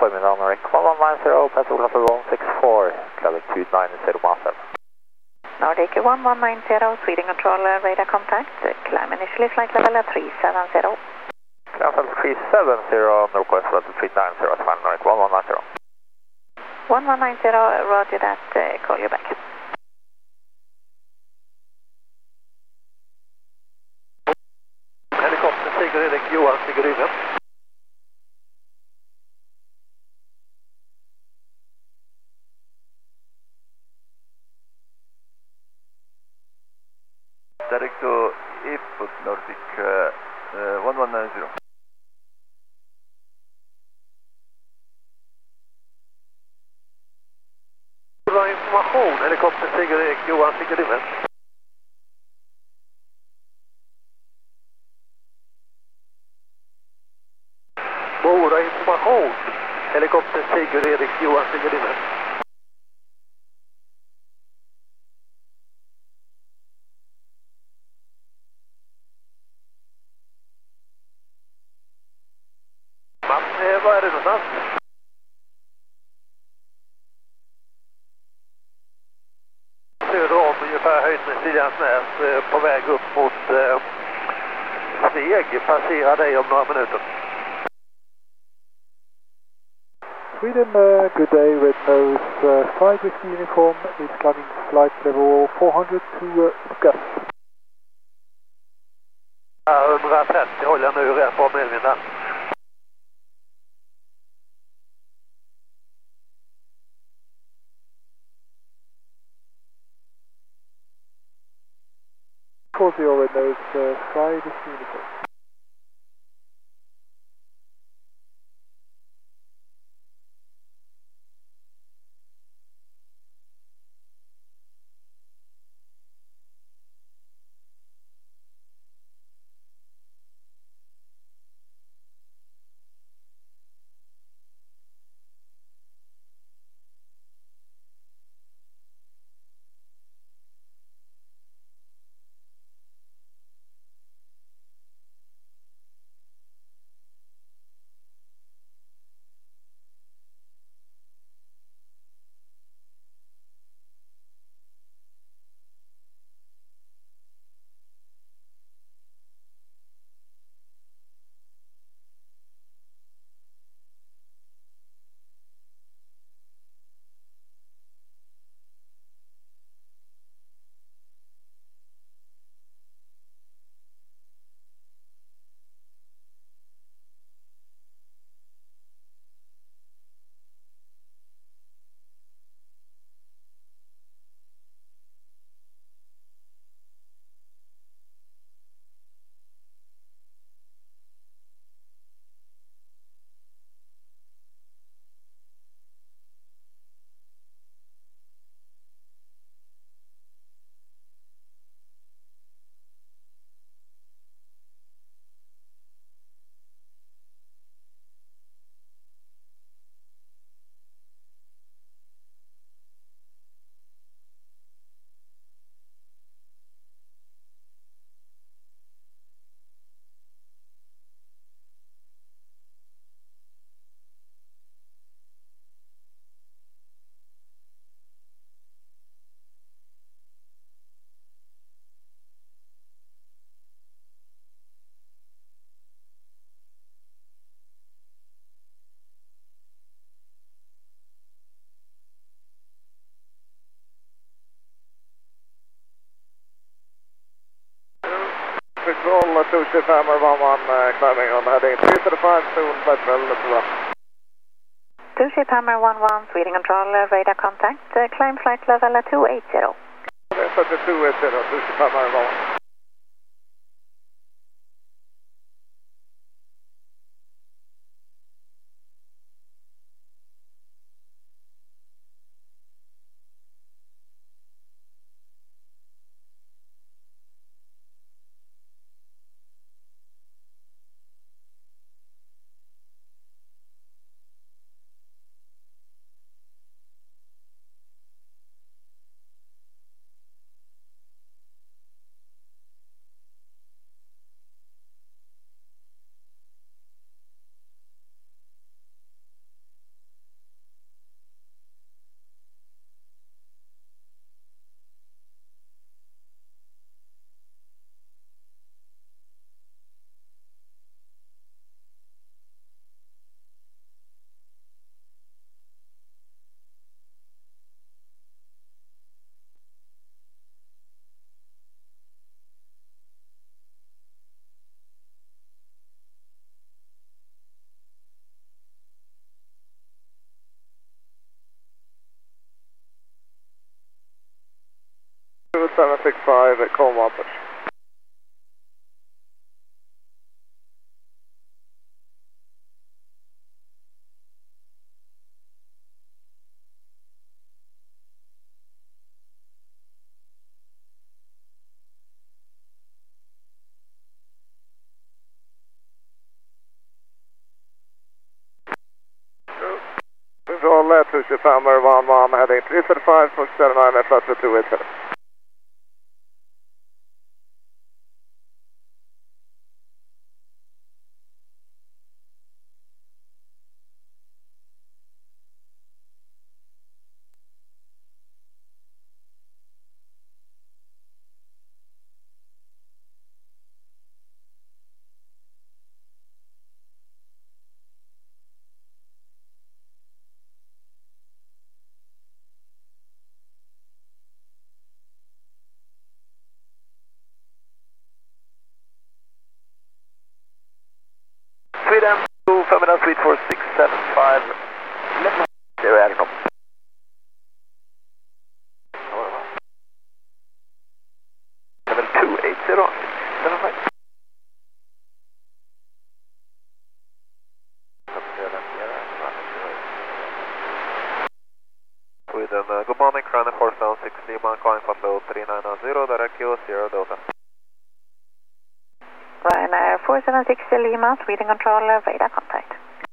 förmiddag, Nordic 1190, Petrola for 164, clubbing 290 Master. Nordic 1190, Sweden control radar contact, climb initially flight level 370. Climb level 370, Northwest level 390, climb Nordic 1190. 1190, roger that, call you back. Helikopter Sigurd Erik Johan Sigurd Yngve. Direct to Airport Nordic 1190. Bra information, helikopter Sigurd Erik Johan Sigurd Yngve. Bra information, helikopter Sigurd Erik Johan Sigurd Yngve. Var är det någonstans? Söder om ungefär höjd med Siljansnäs på väg upp mot Sveg. Passerar dig om några minuter. Sweden, good day, Red Nose 5 Whiskey Uniform is climbing flight level 400 to Gus. 130 håller jag nu rätt på medvinden. Call the Red Nose 5 Whiskey Uniform. Control 225 11 climbing on heading 335 soon, Petrol, let's run. 2 Hammer 11, Sweden control radar contact, climb flight level 280. 280, 2 Hammer 11. 2765 at Colmar push. Control 225 1 1 heading 335 push 79 at flight 287. Sweden to Feminine Suite for 675. Left 0 aircraft. Level 280, 675. Sweden, good morning, Crown Force down 6 Lima, calling for low 3990, direct Kilo 0 Delta. Ryanair 476 Lima, Sweden controller, radar contact.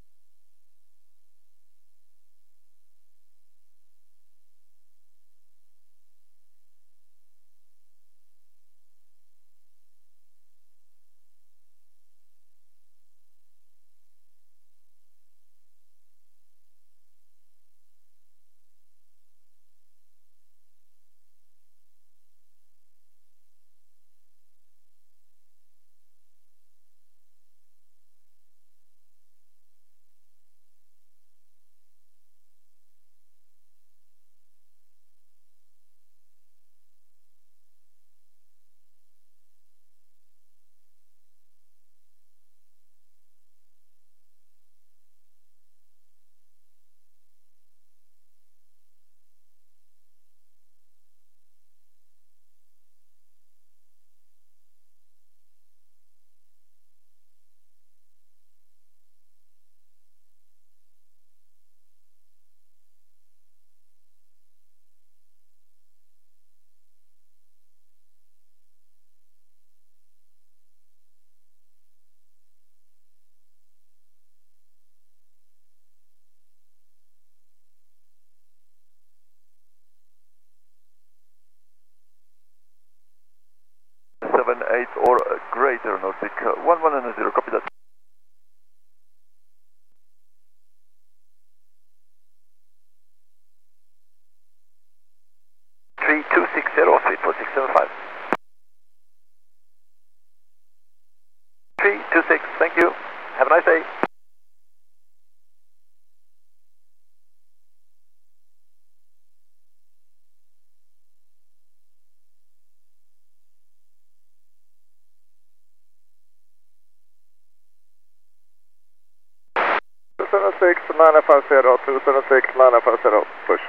Or greater Nordic 1110, copy that. Three two six zero Suite for 675. 326, thank you. Have a nice day. Two 276 950, push.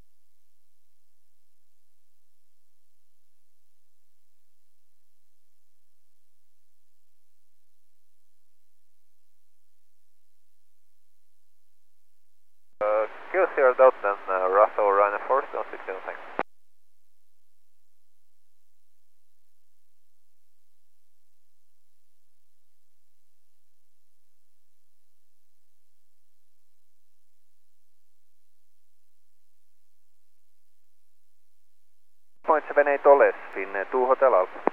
Kilo 0 Delta and Russell Ryanair Force down 16, thanks. Point 78 Oles, in 2 Hotel Alpha.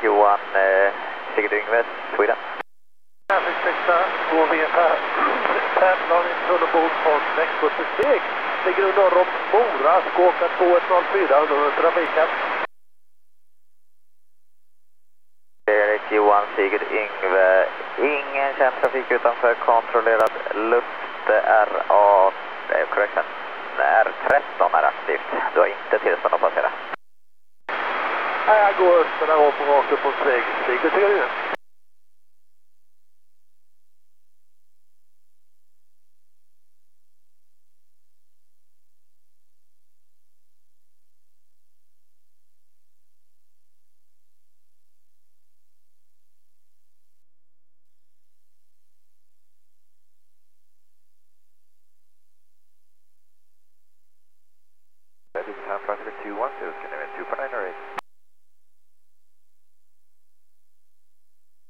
Johan, Sigurd Yngve, Sweden. Traffic 6, går VFR 15 i tunnelbord från Växjö-steg. Ligger du norr om Mora, ska åka 2104 under trafiken. Erik Johan, Sigurd Yngve, ingen känd trafik utanför kontrollerad luft. RA, det är korrekt. R13 är aktivt. Du har inte tillstånd att passera. Nej, jag går öster där om och rakt upp på steg. Sigurd ser du. Time Pacific 212, Scandinavian 249 or 8.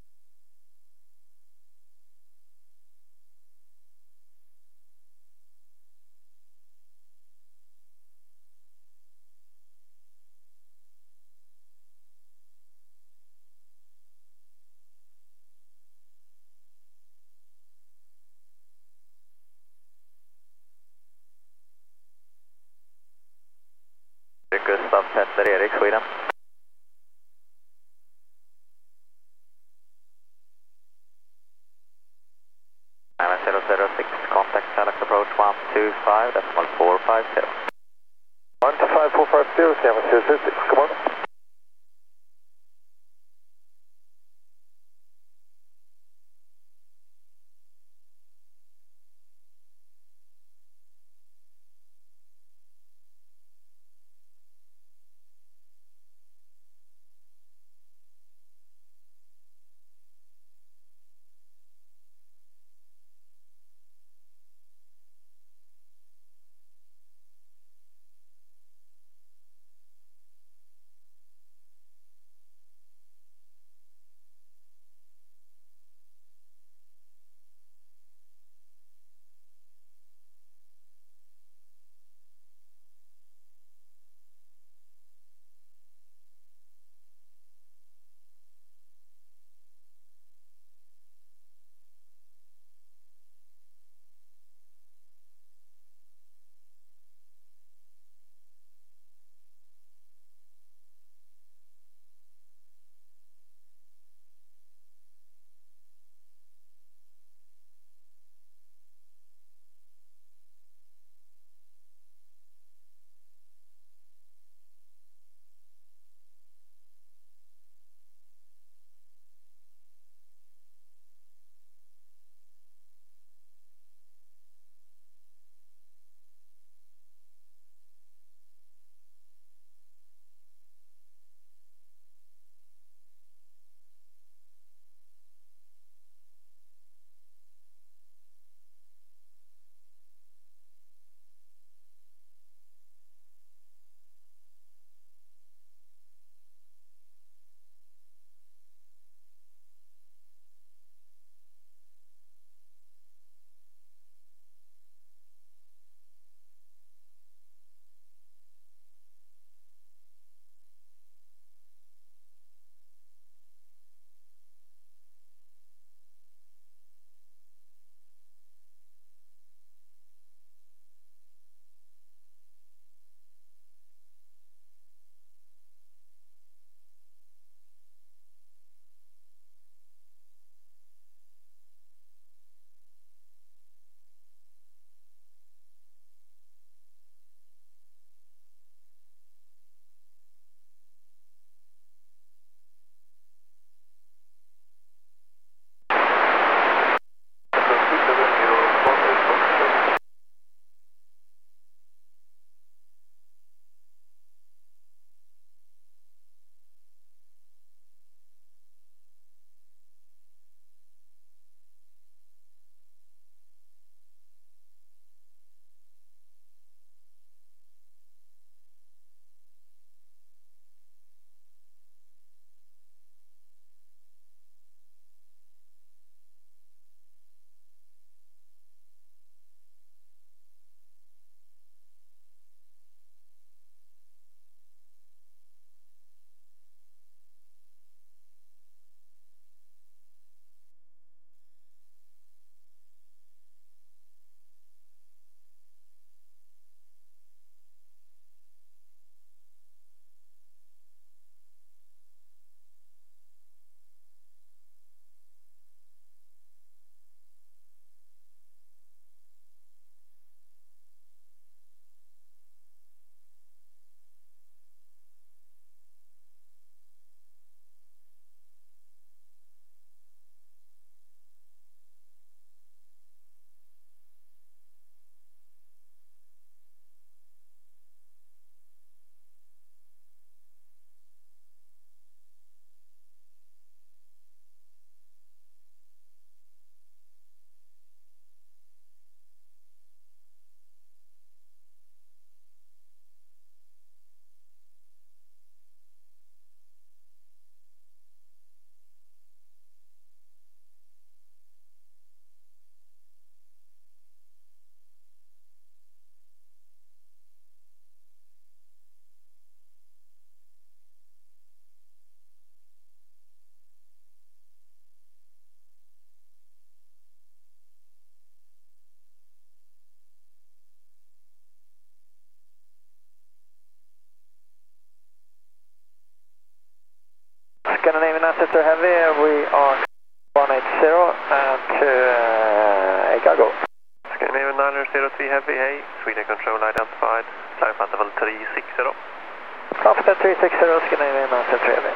Scandinavian Ancestor Heavy, we are 180 and Chicago. Scandinavian 903 Heavy, hey, Sweden Control identified, climb path level 360. Confident 360, Scandinavian Ancestor Heavy.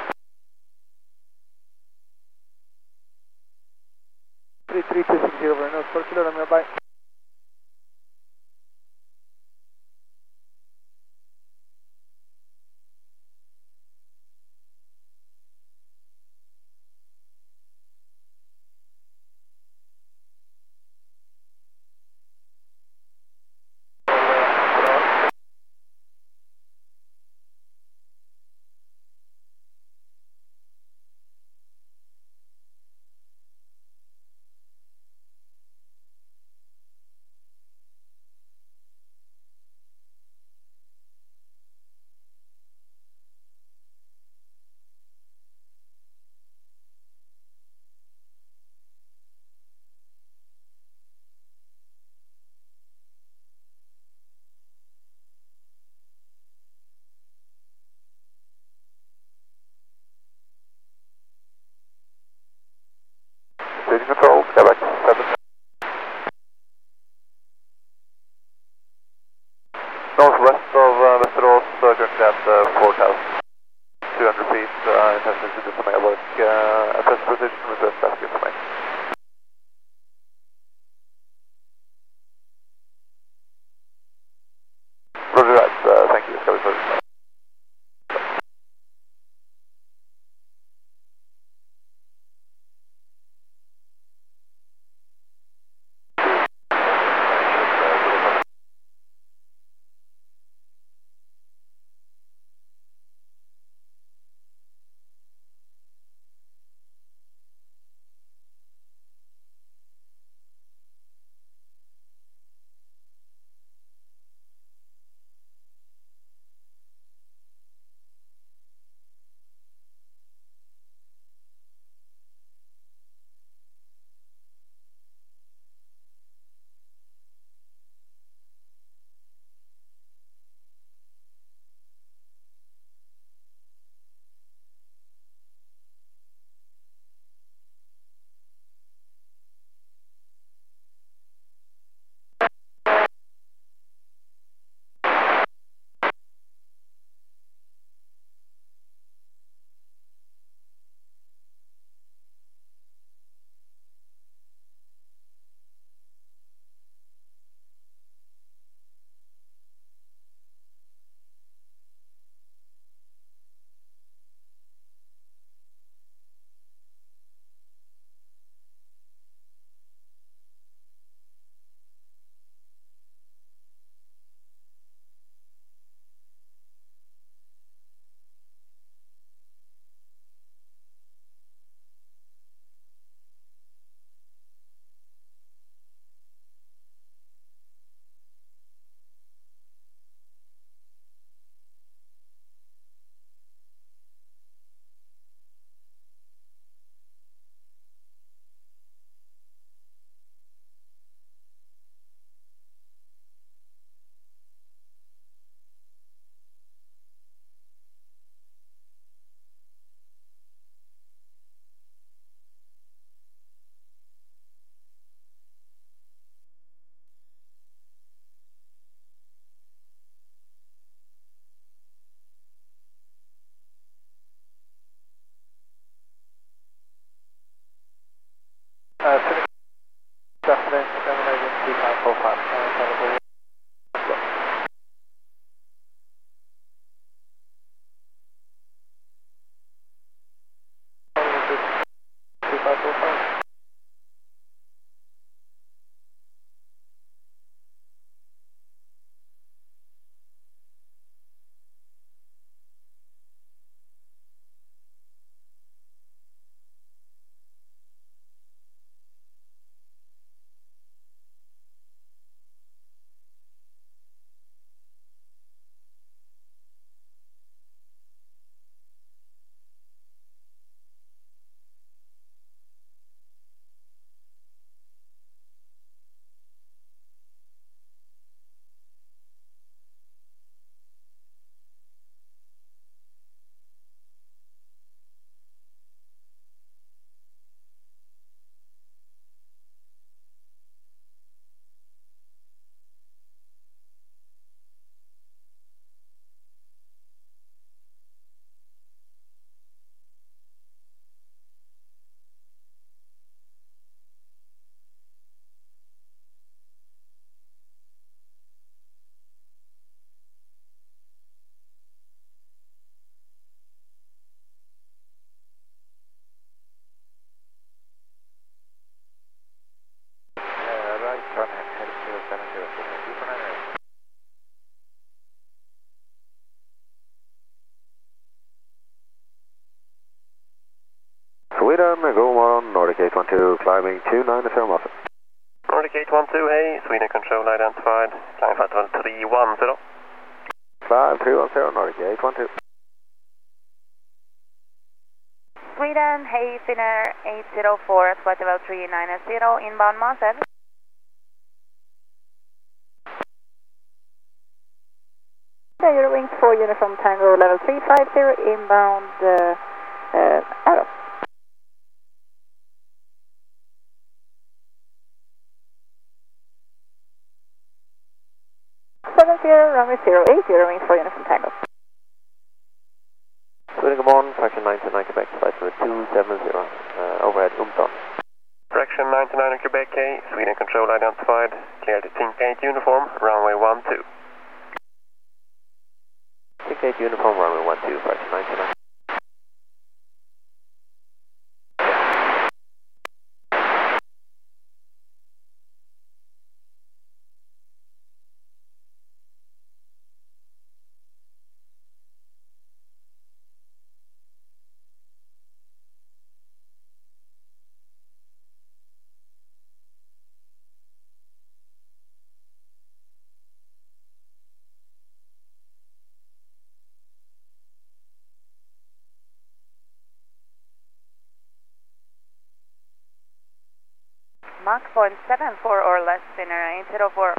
33260 over, no, for kilo, bye. Sweden Control, Quebec 7. Northwest of Västerås, currently at 4,200 feet, intention to do some airwork, assess position, request traffic information. Roger that, thank you, Sky Service. Sweden, god morgon, Nordic 812, climbing 290 Muffin. Nordic 812, hey, Sweden control identified, climb flight level 310. Climb 310, Nordic 812. Sweden, hey, Finnair 804 at flight level 390, inbound Månsed. Eurowings 4 Uniform Tango level 350, inbound Arrow. 70, runway 08, Eurowings 4 Uniform Tango. Sweden, good morning, fraction 99 Quebec, flight level 270, overhead Umton. Fraction 99 Quebec, hey, Sweden control identified, clear to Tink 8 uniform, runway 12. Tink 8 uniform, runway 12, fraction 99. Mach 0.74 or less, Finnair 804.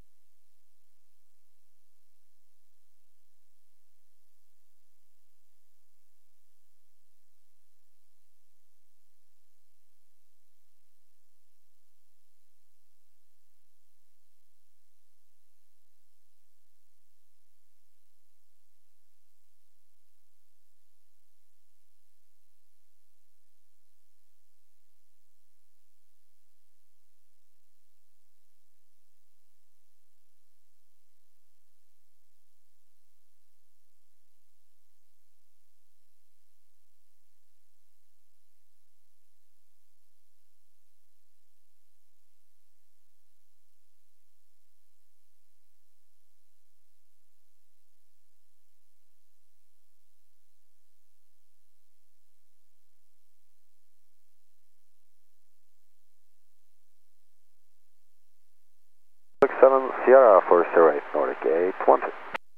Sierra 408, Nordic 820.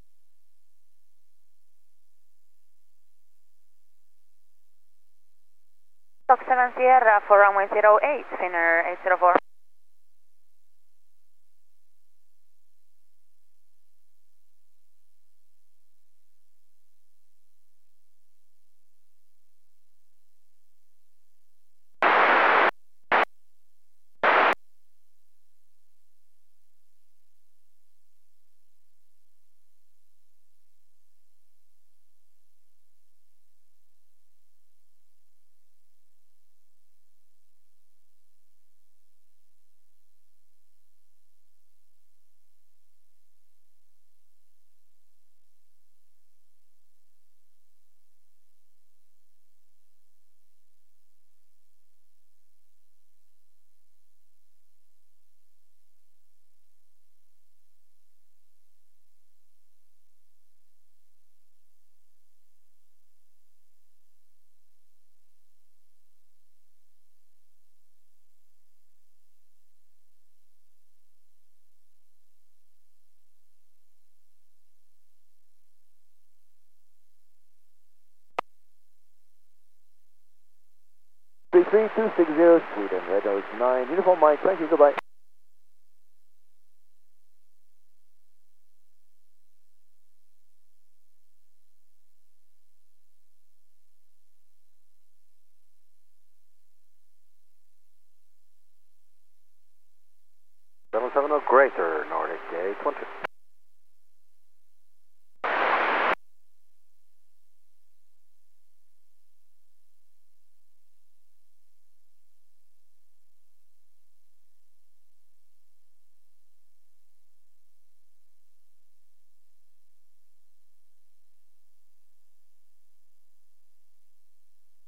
Stock 7 Sierra for runway 08, Finnair 804. Three 260 Sweden, Red Nose 9, uniform Mike, thank you, goodbye. Level 7 or greater, Nordic 820.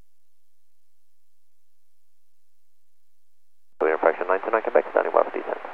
Clear fraction 99 Quebec, standing by for descent.